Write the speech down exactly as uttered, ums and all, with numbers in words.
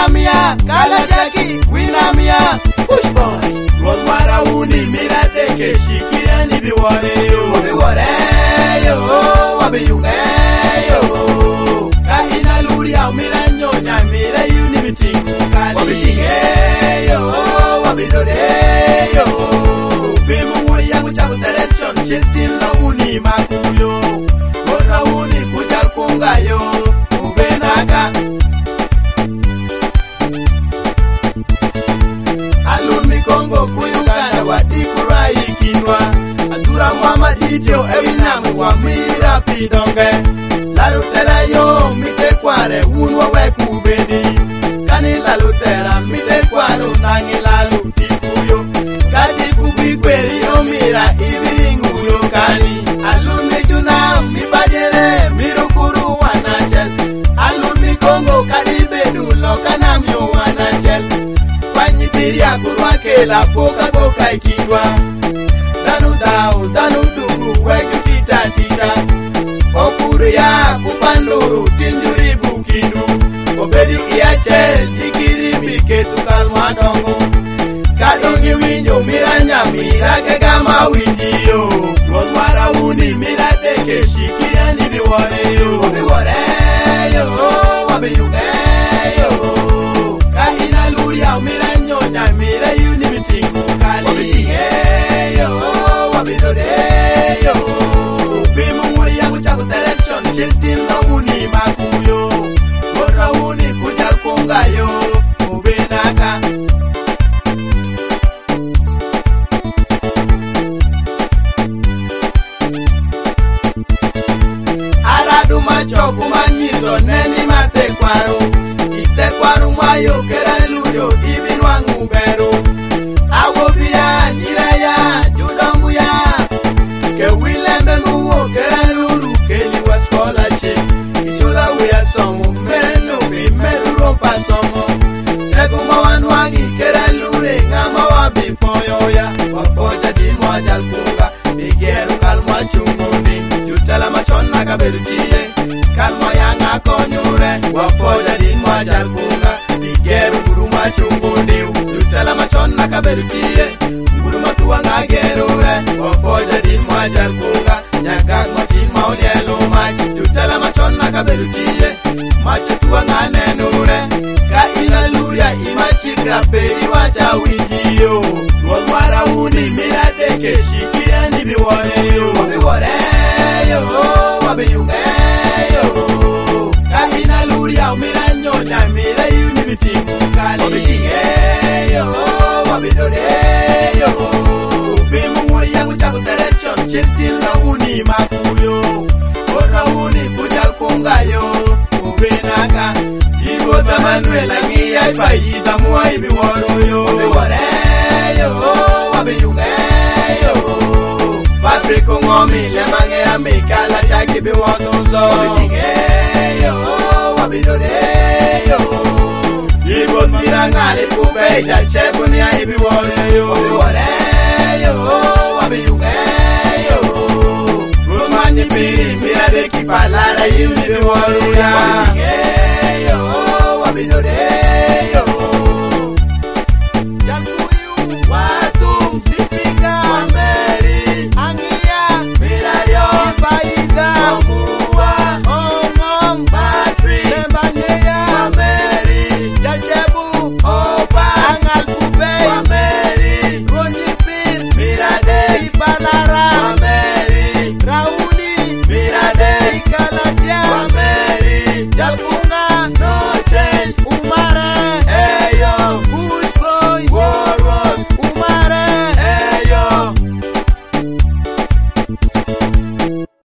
Winamia, Kala Jackie, Winamia, push boy. Rodwara uni mirate ke shikia ni biware yo. Biware yo, wabi yuge yo. Ka ina luri au miranyo nya mira uni bitingu kali. Wabi tinge yo, wabi dode yo. Bimu muri yangu chaku direction, chiltin la uni makuyo. Rodra uni kujal kunga yo, ubenaka. Kongo kuyuganda watikura ikinwa Atura mwama didio ewinamu wa mira pidonge Lalutera yo mite kware unwa weku bedi Kani lalutera mite kware unangi lalu tikuyo Kati kubikweri yo mira ibiringu yo kani Alumi juna mibajere mirukuru wanachel Alumi Kongo karibedu lokana myo wanachel Tiria kurwa ke la poka poka ikindwa Danu dao, danu duru, weke kita tira Okuru ya kupanduru, tinjuri bukindu Obedi iache, tikiri bike tukalma dongo Kadongi winyo, miranya, mirake gama windiyo Godwara uni, mirate ke shikia ni biware yo Biware yo, wabi yuge yo Kahina luri au miranya Nya mira yuni bitingu kali Wabi tinge yo, wabi dode yo Bimu muri yangu chaku direction Chiltin la uni makuyo Godra uni kujal kunga yo Ubenaka Aradu macho kumanyizo neni mate kwaru Ite kwaru mayo kera luyo Ibi wangu beru Awobia niraya judongu ya Ke wilembe muo kera lulu Keli wa scholarship Kichula wea somo Menu bimeru ropa somo Tegu mawanu wangi kera lule Ngama wabi poyo ya Wakoja di mwajal kunga Bigeru kalma chungundi Jutala machona kaberu jie Kalma yanga konyure Wakoja di mwajal kunga Bigeru kuruma chungundi Jutala machona kaberu jie Kuruma tuwa ngagerure Wakoja di mwajal kunga Nyakak machin maunielu machi Jutala machona kaberu jie Machi tuwa nganenure Ka ina luria imachi graperi wacha windiyo Godwara uni mirate ke shikia ni biware yo Biware yo, wabi yuge yo Ka ina luria umiranyo nya mira yuni bitingu kali Wabi tinge yo, wabi dode yo Bimu muri yangu chaku direction Chiltin la uni makuyo Godra uni kujal kunga yo Ubenaka Ibo tamanuela ngiya ipayita muwa ibi waro yo Biware yo, wabi yuge yo Patrick ngomi lemange amikala shaki bi watonzo Wabi tinge yo, wabi dode yo Ibo mirangale kube jalchebu ni ya ibi waro yo Biware yo, wabi yuge yo Rumani piri mirade kipalara yuni bi waro